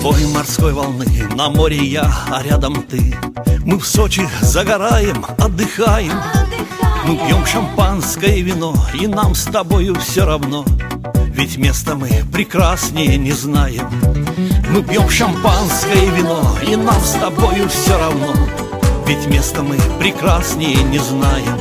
Бой морской волны, на море я, а рядом ты. Мы в Сочи загораем, отдыхаем. Мы пьем шампанское вино, и нам с тобою все равно, ведь место мы прекраснее не знаем. Мы пьем шампанское вино, и нам с тобою все равно, ведь место мы прекраснее не знаем.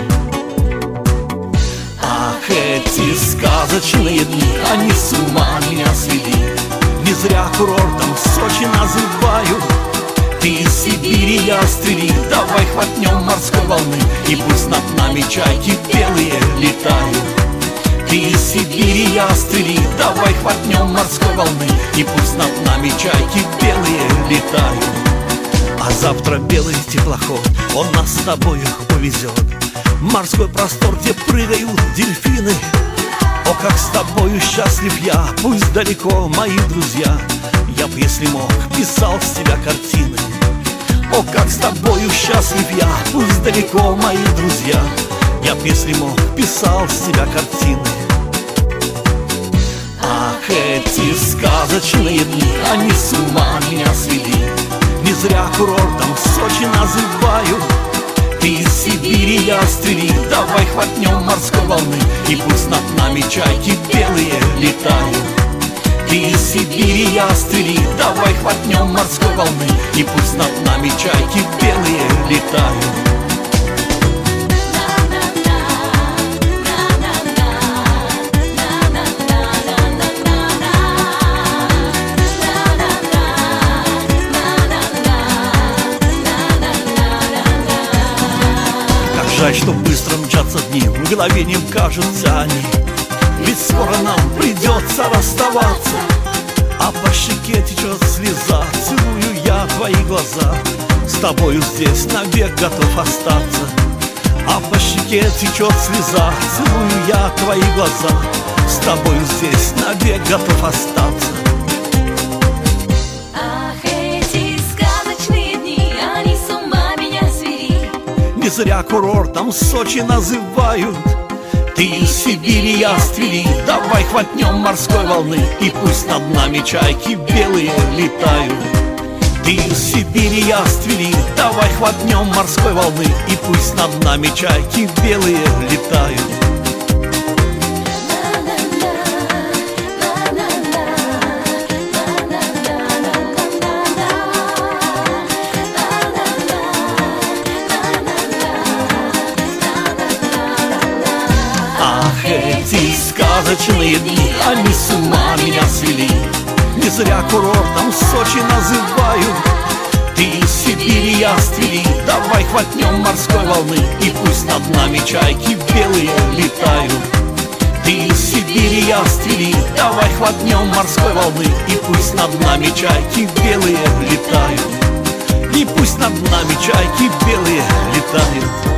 Ах, эти сказочные дни, они с ума меня свели. Не зря курортом Сочи называю. Ты из Сибири, я с Твери, давай хватнем морской волны, и пусть над нами чайки белые летают. Ты из Сибири, я с Твери, давай хватнем морской волны, и пусть над нами чайки белые летают. А завтра белый теплоход, он нас с тобою увезет в морской простор, где прыгают дельфины. О, как с тобою счастлив я, пусть далеко мои друзья, я б, если мог, писал с тебя картины. О, как с тобою счастлив я, пусть далеко мои друзья, я б, если мог, писал с тебя картины. Ах, эти сказочные дни, они с ума меня свели. Не зря курортом Сочи называю. Ты из Сибири, я с Твери, давай хватнем морской волны, и пусть над нами чайки белые летают. Ты из Сибири, я с Твери, давай хватнем морской волны, и пусть над нами чайки белые летают. Жаль, что быстро мчатся дни, мгновением кажутся они, ведь скоро нам придется расставаться. А по щеке течет слеза, целую я твои глаза, с тобою здесь навек готов остаться. А по щеке течет слеза, целую я твои глаза, с тобою здесь навек готов остаться. Не зря курортом Сочи называют. Ты из Сибири, я с Твери, давай хватнем морской волны, и пусть над нами чайки белые летают. Ты из Сибири, я с Твери, давай хватнем морской волны, и пусть над нами чайки белые летают. Эти сказочные дни, они с ума меня свели. Не зря курортом Сочи называют. Ты из Сибири, я с Твери, давай хватнем морской волны, и пусть над нами чайки белые летают. Ты из Сибири, я с Твери, давай хватнем морской волны, и пусть над нами чайки белые летают. И пусть над нами чайки белые летают.